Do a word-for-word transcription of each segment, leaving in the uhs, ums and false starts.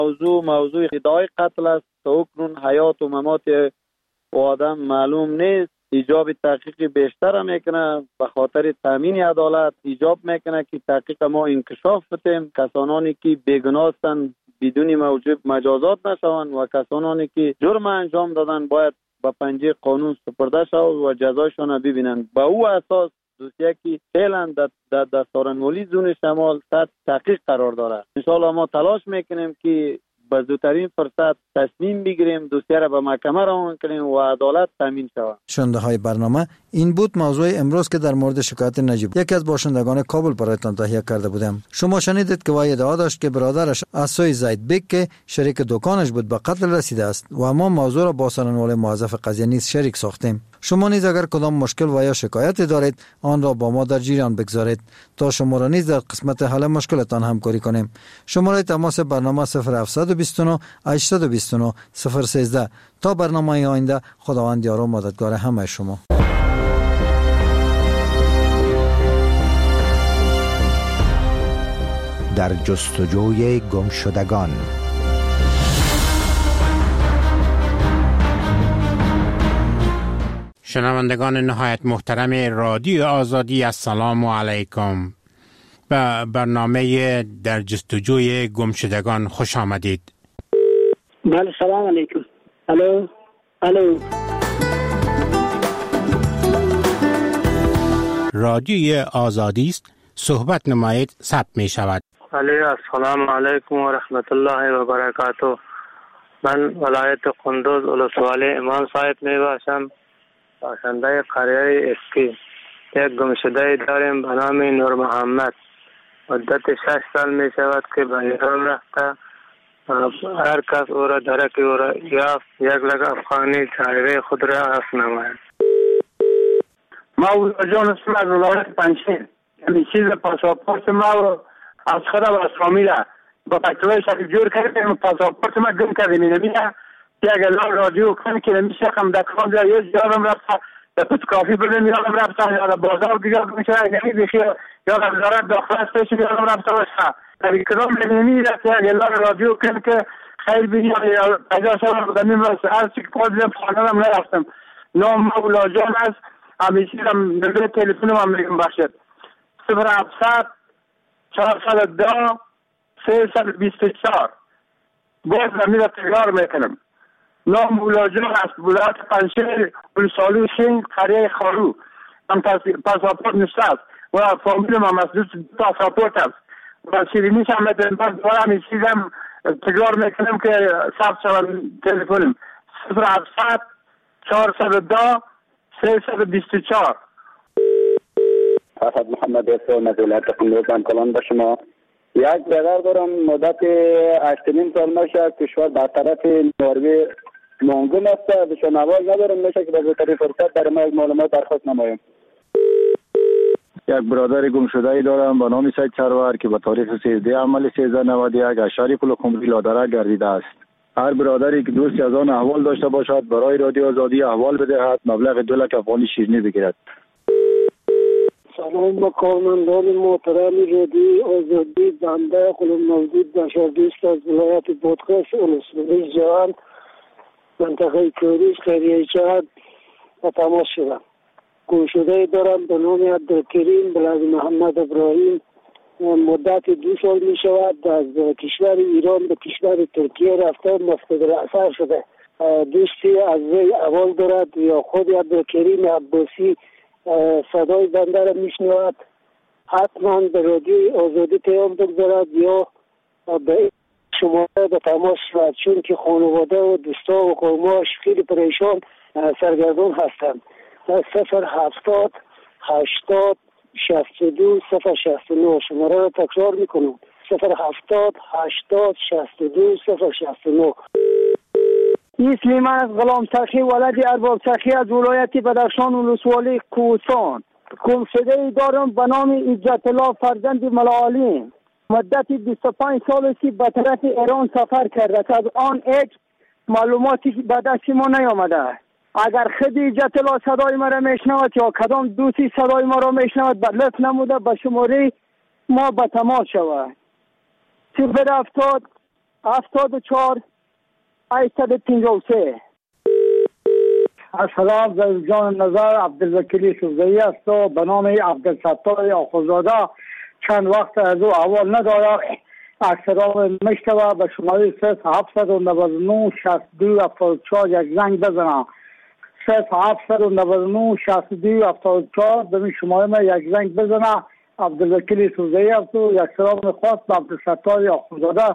موضوع موضوع ادعای قتل است. تا اکنون حیات و ممات و آدم معلوم نیست. ایجاب تحقیق بیشتر میکنه، به خاطر تامین عدالت ایجاب میکنه که تحقیق ما انکشاف بتیم، کسانی که بیگناه هستند بدون موجب مجازات نشوند و کسانی که جرم انجام دادن باید به پنجه قانون سپرده شود و جزایشان ببینند. به او اساس دوسیه که فعلا در دستارنولی زون شمال تحت تحقیق قرار داره. ان شاء الله ما تلاش میکنیم که به زودترین فرصت تصمیم بگیریم، دوسیه را به محکمه روان کنیم و عدالت تامین شود. شنونده های برنامه، این بود موضوع امروز که در مورد شکایت نجیب، یکی از باشندگان کابل، برایتان تهیه کرده بودم. شما شنیدید که وی ادعا داشت که برادرش از سوی زید بیگ که شریک دکانش بود به قتل رسیده است و ما موضوع را با سرانوال موظف قضیه نیز شریک ساختیم. شما نیز اگر کدام مشکل و یا شکایتی دارید آن را با ما در جریان بگذارید تا شما را نیز در قسمت حل مشکلتان همکاری کنیم. شماره تماس برنامه صفر هفت دو نه هشت دو نه صفر یک سه. تا برنامه آینده، خداوند یار و مددگار همه شما. در جستجوی گمشدگان. شنوندگان نهایت محترم رادیو آزادی، السلام علیکم. به برنامه در جستجوی گمشدگان خوش آمدید. بله، سلام علیکم. الو الو رادیو آزادی است، صحبت نمایید، ثبت می شود. علیه السلام علیکم و رحمت الله و برکاته. من ولایت قندوز ولسوالی امام صاحب می باشم، باشنده قریه اسکی. یک گمشده داریم به نام نور محمد. مدت شش سال می شود که به ایران رفته. هر کس او را درک او را یافت یک لگ افغانی چهره خود را عرف نماید. ما جان اسم از ولایت پنجشیر، یعنی چیز پاسپورت ما از خدا و از فامیلا با پکتوی شکل جور کردیم. پاسپورت ما گم کردیم. نمیده یک الان رادیو کن که نمیشه هم دکان جا یه یادم رفته در پت کافی بردیم یادم رفته یا در بازار دیگر میشه یعنی بخیر یا در وزارت داخل استیشن یادم رفته باشه. در اکرام نمیده یک الان رادیو کن که خیر بینی یا پیدا شما بودنیم راست هر چی که پازیم خانه هم نرفتم. نام مولا جان است. همیشه هم نمبر تلفنم هم میگم باشد صفر هفتصد چهارصد و دو سیصد و بیست و چهار. باز نمیده تکرار میکنم. نام مولا جان است. ولایت پنجشیر، ولسوالی سنگ، قریه خارو. هم پاسپورت نشته است و فامیلم هم از دوست پاسپورت است و شیرینیش هم میتونم باز دوباره همیشه هم تکرار میکنم که ثبت شود تلفنم صفر هفتصد چهارصد و دو سیصد و بیست و چهار. فرهاد محمد اسلام از ولایت قندوز کلان به شما. یک برادر دارم مدت هشت نیم سال میشه از کشور به طرف نروژ مانگون است. بهشون آواز ندارم، میشه که به زودترین فرصت در ما معلومات درخواست نمایم. یک برادر گم شده ای دارم به نام سید سرور که به تاریخ سیزده عمل سیزده نود و یک اشاری پل خمری لادره گردیده است. هر برادری که دوستی از آن احوال داشته باشد برای رادیو آزادی احوال بدهد، مبلغ دو لک افغانی شیرینی بگیرد. سلام با کارمندان محترم رادیو آزادی. بنده غلام نوزید بشردوست از ولایت بادغیس ولسوالی جهان منطقه کوروش قریه چهد و تماس شدم. گمشده دارم به نام عبدالکریم بلاد محمد ابراهیم. مدت دو سال می شود از کشور ایران به کشور ترکیه رفته، مفقود الاثر شده. دوستی از وی احوال دارد یا خود عبدالکریم عباسی صدای بنده را می شنود، حتما به رادیو آزادی پیام بگذارد یا به شماره به تماس شود، چون که خانواده و دوستا و قوماش خیلی پریشان سرگردان هستند. صفر هفتاد هشتاد شصت و دو صفر شصت و نه. شماره را تکرار میکنم صفر هفتاد هشتاد شصت و دو صفر شصت و نه. اسم من از غلام سخی ولد ارباب سخی از ولایت بدخشان ولسوالی کوهستان. گمشده دارم به نام عزت الله فرزند ملاعلی. مدت بیست و پنج سال است به طرف ایران سفر کرده. از آن هیچ معلوماتی به دست ما نیامده. اگر خود عزت الله صدای ما را میشنود یا کدام دوستی صدای ما را میشنود به لطف نموده به شماره ما به تماس شود صفر هفتاد هفتاد و چهار هشتصد و پنجاه و سه. السلام، در جان نظر عبدالوکیل سوزایی است و به نام عبدالستار آخوزاده. چند وقت از او اول نداره اکثران مشتبه به شماره صفر هفتصد و نود و نه شصت و دو هفتاد و چهار یک زنگ بزنم. صفر هفتصد و نود و نه شصت و دو هفتاد و چهار به این شماره ما یک زنگ بزنه. عبدالوکیل سوزایی است و یک سلام خاص به عبدالستار آخوزاده.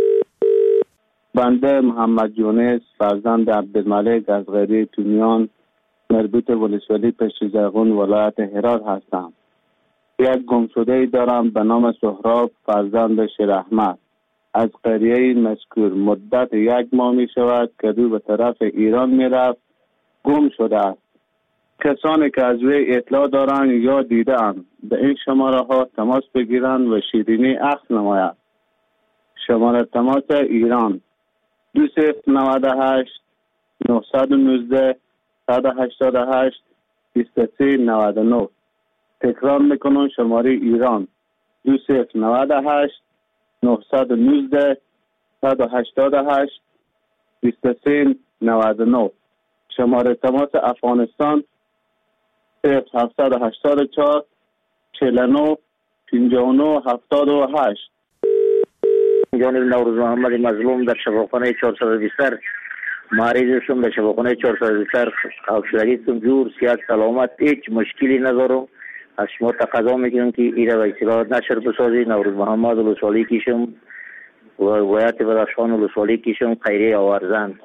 بنده محمد یونس فرزند عبدالملک از غیری تونیان مربوط ولسوالی پشت زرغون ولایت هرات هستم. یک گمشده دارم به نام سهراب فرزند شیر احمد از قریه مذکور. مدت یک ماه می شود که دو به طرف ایران می رفت گم شده است. کسانی که از وی اطلاع دارند یا دیدند به این شماره ها تماس بگیرند و شیرینی عکس نماید. شماره تماس ایران دو صفر نود و هشت نهصد و نوزده صد و هشتاد و هشت بیست و سه نود و نه. تکرار میکنم شماره ایران دو صفر نود و هشت نهصد و نوزده صد و هشتاد و هشت بیست و سه نود و نه. شماره تماس افغانستان صفر هفتصد و هشتاد و چهار چهل و نه پنجاه و نه هفتاد و هشت. جانب نوروز محمد مظلوم در شفاخانه چهارصد و بیست مریض شدم. در شفاخانه چهارصد و بیست آکسیژن جور صحت سلامت هیچ مشکلی ندارم. از شما تقاضا میکنم که ایره و اطلاع نشر بسازی. نوروز محمد ولسوالی کشم و ولایت بدخشان ولسوالی کشم خیریه آورزند.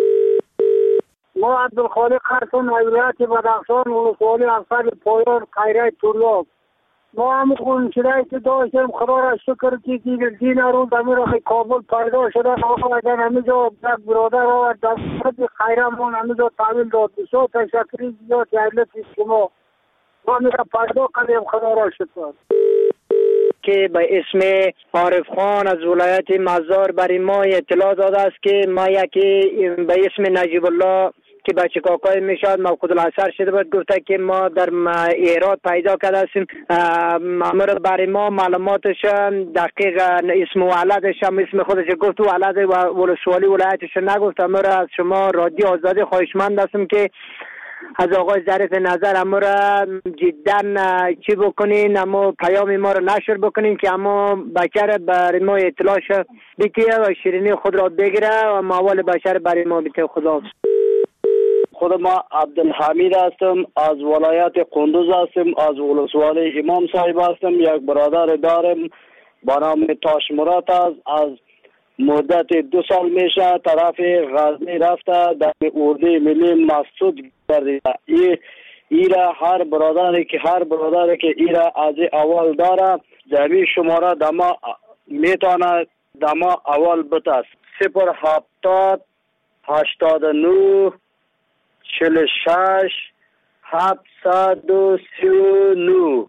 ما عبدالخالق هستم ولایت بدخشان ولسوالی افسر پایان خیریه طلاب. ما هم خون شده که داشتیم خدا را شکر که دین روز امیر آقای کابل پیدا شده. آقا اگر همیجا یک برادر را در خود خیرمون همیجا تحویل داد. بسیار تشکری زیاد علت شما ما میره پیدا کنیم خدا را شکر. که به اسم عارف خان از ولایت مزار برای ما اطلاع داده است که ما یکی به اسم نجیب الله که بچه کاکای میشاد موقود الاثر شده بود گفته که ما در ایراد پیدا کرده هستیم. امر برای ما معلوماتش دقیق اسم ولدش هم اسم خودش گفت و ولد و ولسوالی ولایتش نگفت. امر از شما رادیو آزادی خواهشمند هستم که از آقای ظریف نظر اما را جدا چی بکنین، اما پیام ما را نشر بکنین که اما بچه برای ما اطلاعش بکیه و شیرینی خود را بگیره و موال بچه برای ما بکیه. خدا خود ما عبدالحمید هستم از ولایت قندوز هستم از ولسوالی امام صاحب هستم. یک برادر دارم با نام تاش مراد است. از مدت دو سال میشه طرف غزنی رفته در اردوی ملی مسعود گردیده. ای ایرا هر برادری که هر برادری که ایرا از اول داره جمعی شماره دما میتونه دما اول بتاست. صفر هفتاد هشتاد و نه چهل و شش هفتصد و سی و نه.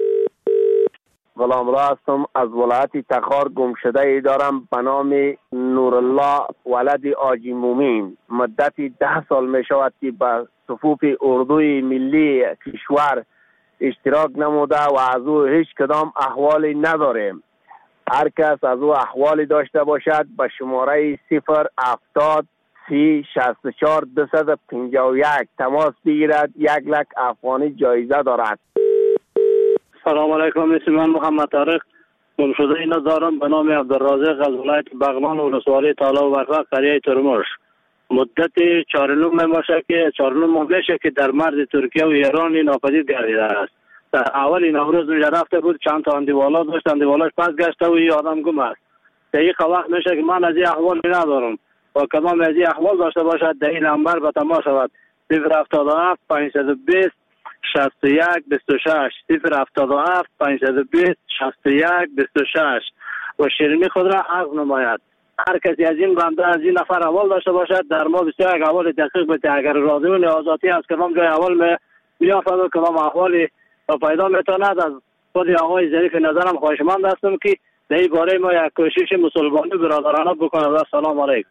غلام را هستم از ولایت تخار. گمشده ای دارم به نام نورالله ولد آجی مومین. مدت ده سال می شود که به صفوف اردوی ملی کشور اشتراک نموده و از او هیچ کدام احوالی نداریم. هر کس از او احوالی داشته باشد به شماره صفر هفتاد سی شصت و چهار دویست و پنجاه و یک تماس بگیرد. یک لک افغانی جایزه دارد. سلام علیکم. اسم من محمد طارق گمشده اینا دارم به نام عبدالرازق از ولایت بغلان ولسوالی تالا و برفق قریه ترمش. مدت چهار نهم میشه که چهار نهم میشه که در مرز ترکیه و ایران ناپدید گردیده است. در اول نوروز میشه رفته بود چند تا اندیوالا داشت، اندیوالاش پس گشته و این آدم گم است. دقیق وقت میشه که من از این احوال ندارم و کدام از این احوال داشته باشد در این نمبر به تماس شود. صفر هفتاد و هفت پانصد و بیست شصت و یک بیست و شش صفر هفتاد و هفت پانصد و بیست شصت و یک بیست و شش و شیرینی خود را عرض نماید. هر کسی از این بنده از این نفر اول داشته باشد در ما بسیار یک اول دقیق بده. اگر راضی و آزادی از کدام جای اول میافد و کدام احوالی پیدا میتواند از خود آقای ظریف نظرم خواهشمند هستم که در این باره ما یک کوشش مسلمانی برادرانه بکند. سلام علیکم.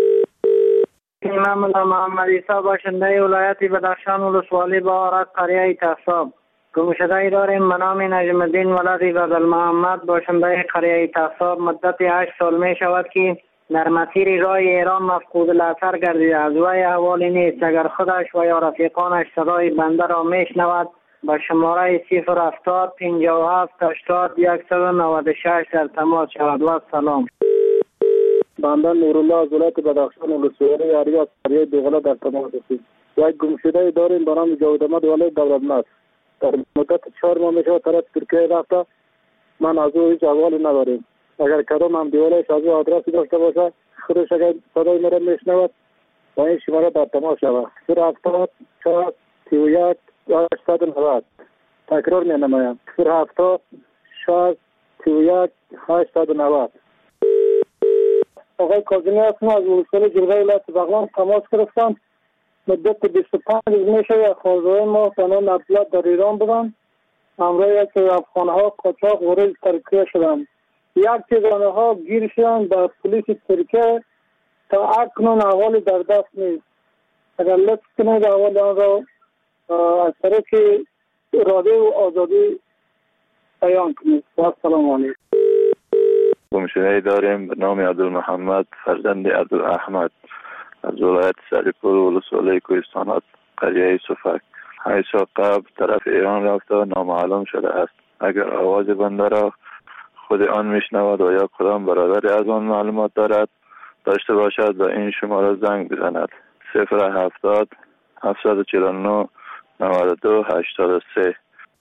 من ملا محمد عیسی باشنده ولایت بدخشان ولسوالی بهارت قریه تحصاب. گمشده ای داریم به نام نجم الدین ولد بدل محمد باشنده قریه تحصاب. مدت هشت سال می شود که در مسیر راه ایران مفقود الاثر گردیده. از وی احوالی نیست. اگر خودش و یا رفیقانش صدای بنده را میشنود به شماره صفر هفتاد پنجاه و هفت هشتاد صد و نود و شش در تماس شود. و سلام. بنده نورالله از ولایت بدخشان ولسوالی اریاس قریه دوغله در تماس هستیم. یک گمشده داریم به نام جاوید احمد ولایت دولتمند. در مدت چهار ماه میشه طرف ترکیه رفته. من از او هیچ احوالی نداریم. اگر کدام هم دیوالش از او آدرسی داشته باشه خودش اگر صدای مرا میشنود با این شماره در تماس شود. صفر هفتاد چهار سی و یک هشتصد و نود. تکرار می نمایم. صفر هفتاد شش سی و یک هشتصد و نود. آقای کاظمی هستم از ولسوالی جلگه ولایت بغلان تماس گرفتم. مدت بیست و پنج روز میشه یک خانواده ما تنها عبدالله در ایران بودن. همراه یک افغانها قاچاق وارد ترکیه شدند. یک چیز آنها گیر شدند به پلیس ترکیه تا اکنون احوال در دست نیست. اگر لطف کنید احوال آن را از طریق رادیو آزادی بیان کنید. السلام علیکم. گمشده داریم به نام عبدالمحمد فرزند عبدالاحمد از ولایت سریپور ولسوالی کوهستانات قریه صفک. حیث قبل طرف ایران رفته و نامعلوم شده است. اگر آواز بنده را خود آن میشنود و یا کدام برادری از آن معلومات دارد داشته باشد و این شماره زنگ بزند. صفر هفتاد هفتصد و چهل و نه نود و دو هشتاد و سه.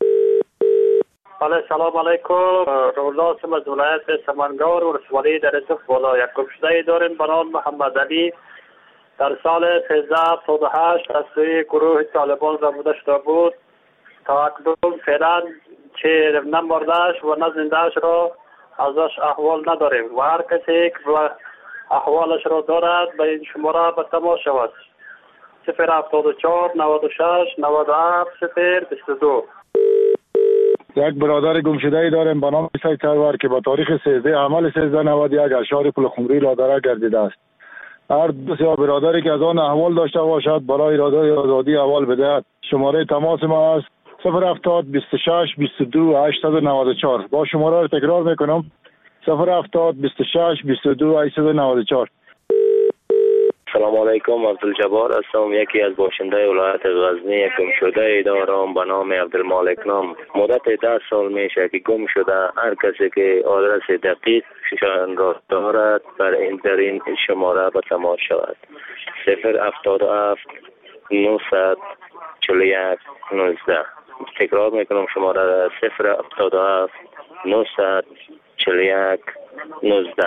بله سلام علیکم. رولا سم از ولایت سمنگار ولسوالی در صف بالا. یک گمشده داریم به نام محمد علی در سال سیزده هفتاد و هشت از سوی گروه طالبان زبوده شده بود. تا اکنون فعلا چه نه مردهش و نه زندهش را ازش احوال نداریم و هر کسی که احوالش را دارد به این شماره به تماس شود. صفر هفتاد و چهار نود و شش نود و هفت صفر بیست و دو. یک برادر گمشده داریم به نام سید سرور که با تاریخ سیزده عمل سیزده نود و یک اشعار پل خمری لادره گردیده است. هر دوست یا برادری که از آن احوال داشته باشد برای رادیوی آزادی احوال بدهد. شماره تماس ما است صفر هفتاد بیست و شش بیست و دو هشتصد و نود و چهار. با شماره را تکرار میکنم صفر هفتاد بیست و شش بیست و دو هشتصد و نود و چهار. سلام علیکم. عبدالجبار هستم. یکی از باشنده ولایت غزنی. یک گمشده دارم به نام عبدالمالک نام. مدت ده سال میشه که گم شده. هر کسی که آدرس دقیق شان را دارد بر این در این شماره به تماس شود. صفر هفتاد و هفت نهصد چهل و یک نوزده. تکرار میکنم شماره را صفر هفتاد و هفت نهصد چهل و یک نوزده.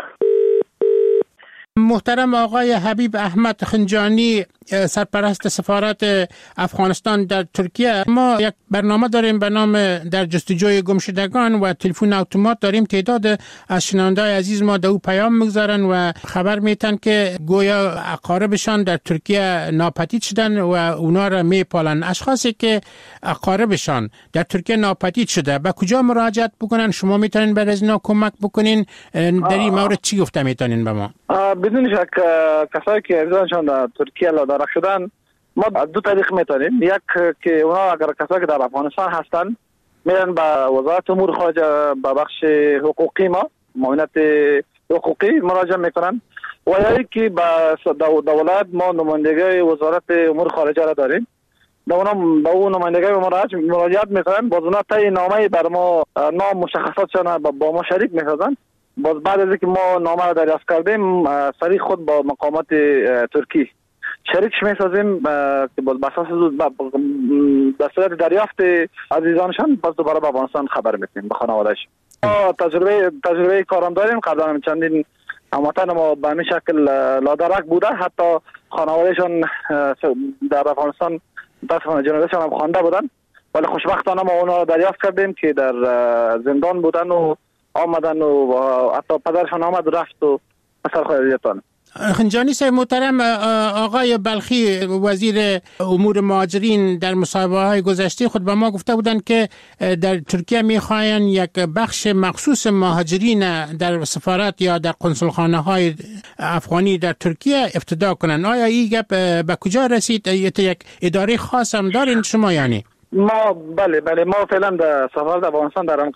محترم آقای حبیب احمد خنجانی سرپرست سفارت افغانستان در ترکیه، ما یک برنامه داریم به نام در جستجوی گمشدگان و تلفن اتومات داریم. تعداد از شنونده‌های عزیز ما دو پیام میگذارن و خبر میتن که گویا اقاربشان در ترکیه ناپدید شدن و اونا را میپالن. اشخاصی که اقاربشان در ترکیه ناپدید شده به کجا مراجعت بکنن؟ شما میتونین برای از اینا کمک بکنین؟ در این مورد چی گفته میتونین به ما؟ بدون شک کسایی که ارزانشان در ترکیه لادرک شدن ما دو طریق میتونیم. یک که اونا اگر کسایی که در افغانستان هستن میرن به وزارت امور خارجه به بخش حقوقی ما معاونت حقوقی مراجعه میکنن و یا که به دولت ما نمایندگی وزارت امور خارجه را داریم. به اونا به اون نمایندگی مراجعت میکنن. باز اونا طی نامه بر ما نام مشخصاتشان با ما شریک میسازن. باز بعد از اینکه ما نامه را دریافت کردیم سریع خود با مقامات ترکی شریکش میسازیم که باز بر اساس به صورت دریافت عزیزانشان باز دوباره به افغانستان خبر میدیم به خانواده‌اش. ما تجربه تجربه کارم داریم. قبلا چندین هموطن ما به همین شکل لادرک بوده. حتی خانوادهشان در افغانستان متاسفانه جنازه‌شان هم خوانده بودن ولی خوشبختانه ما اونا را دریافت کردیم که در زندان بودن و آمدن و حتی پدرشان آمد و رفت و اثر خیلیتان. خنجانی صاحب محترم، آقای بلخی وزیر امور مهاجرین در مصاحبه های گذشته خود به ما گفته بودند که در ترکیه میخواین یک بخش مخصوص مهاجرین در سفارت یا در قنصلخانه های افغانی در ترکیه افتتاح کنن. آیا این گپ به کجا رسید؟ یک اداره خاص هم دارین شما یعنی؟ ما بله بله ما فعلا در سفارت افغانستان در انقره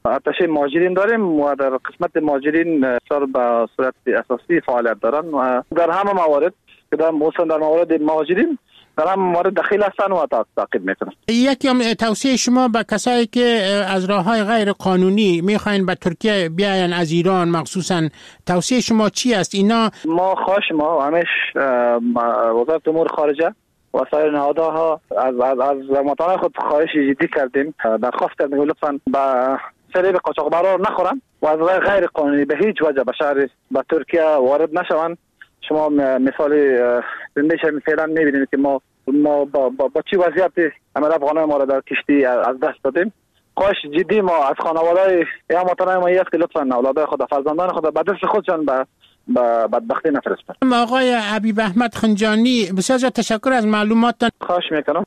ارتش مهاجرین داریم و در قسمت مهاجرین سر به صورت اساسی فعالیت دارن و در همه موارد که در موسم در موارد مهاجرین در همه موارد دخیل هستن و تعقیب میکنن. یکی هم توصیه شما به کسایی که از راههای غیر قانونی میخواین به ترکیه بیاین از ایران مخصوصا، توصیه شما چی است؟ اینا ما خواهش ما همیش وزارت امور خارجه و سایر نهادها از از از مطالعه خود خواهش جدی کردیم، درخواست کردیم لطفاً با فریب قاچاقبران نخورن و از راه غیر قانونی به هیچ وجه به شهر به ترکیه وارد نشوند. شما مثال زندهش فعلا میبینید که ما ما با, با, با چی وضعیت عمل افغانای ما را در کشتی از دست دادیم. خواهش جدی ما از خانواده یا مطالعه ما است که لطفاً اولادای خود فرزندان خود به دست خودشان به با بدبختی نفرستن. آقای حبیب احمد خنجانی بسیار زیاد تشکر از معلوماتتان. خواهش میکنم.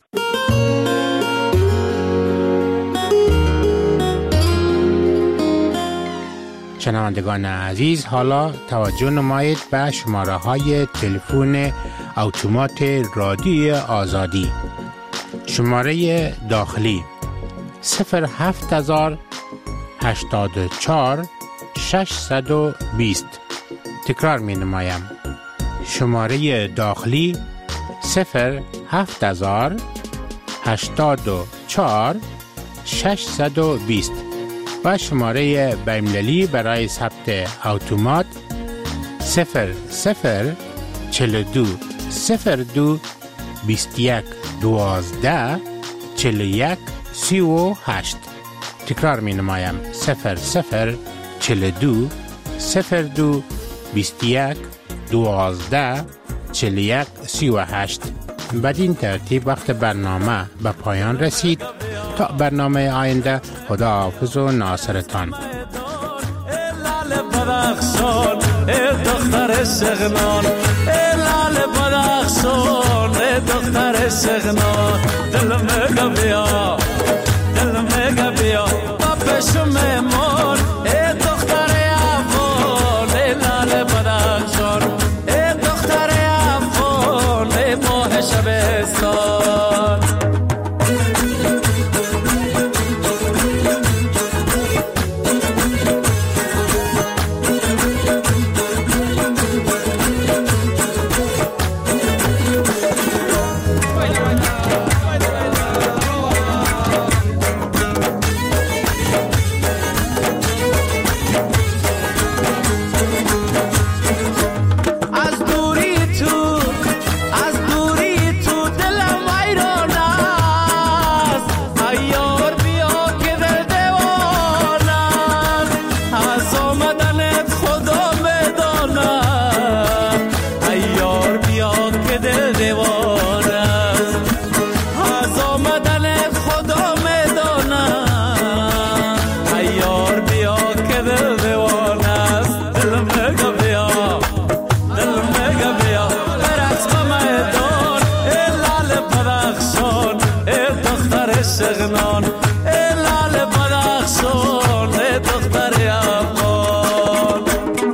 شنوندگان عزیز، حالا توجه نمایید به شماره های تلفن اتومات رادیو آزادی. شماره داخلی صفر هفت هزار هشتاد و چهار ششصد و بیست. تکرار می نمایم. شماره داخلی صفر هفت هزار هشتاد و چهار ششصد و بیست و شماره بین‌المللی برای ثبت اتومات صفر صفر چهل و دو صفر دو بیست و یک دوازده چهل و یک سی و هشت. تکرار می نمایم. صفر صفر چهل و دو صفر دو بیست و یک دوازده چهل و یک سی و هشت. بدین ترتیب وقت برنامه به پایان رسید. تا برنامه آینده، خدا حافظ و ناصرتان. بدخشان دختر سغنان، لال بدخشان دختر سغنان، دل میگه بیا دل میگه بیا بابشو میمون دختر افغان، لال بدخشان دختر افغان ماه شبستان. سغنان لال بدخشان دختر افغان.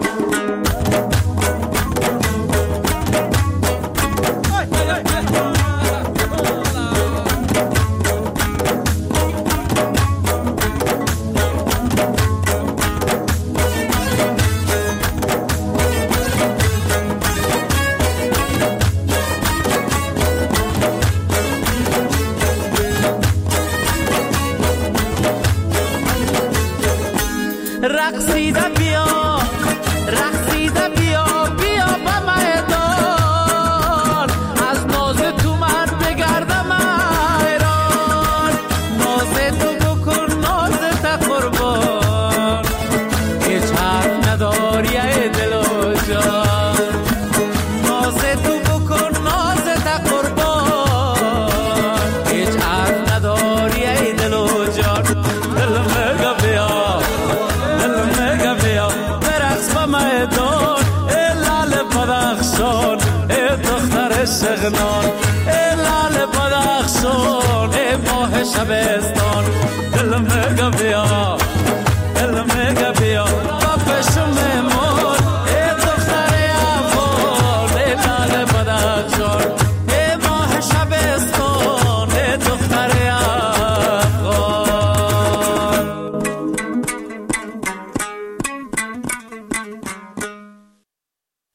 رقصیده بیا رقصیده بیا بیا به میدان، از ناز تو من بگردم حیران، ناز تو بکن ناز تا قربان، هیچ حرف نداری ای دل و جان، ناز تو بکن ناز تا قربان، هیچ حرف نداری ای دل و جان. دل میگه بیا میدان لال بدخشان دختر سغنان، لال بدخشان ماه شبستان. دل میگه بیا